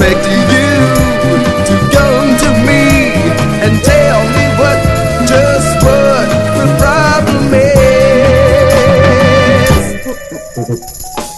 beg to you to come to me and tell me just what the problem is.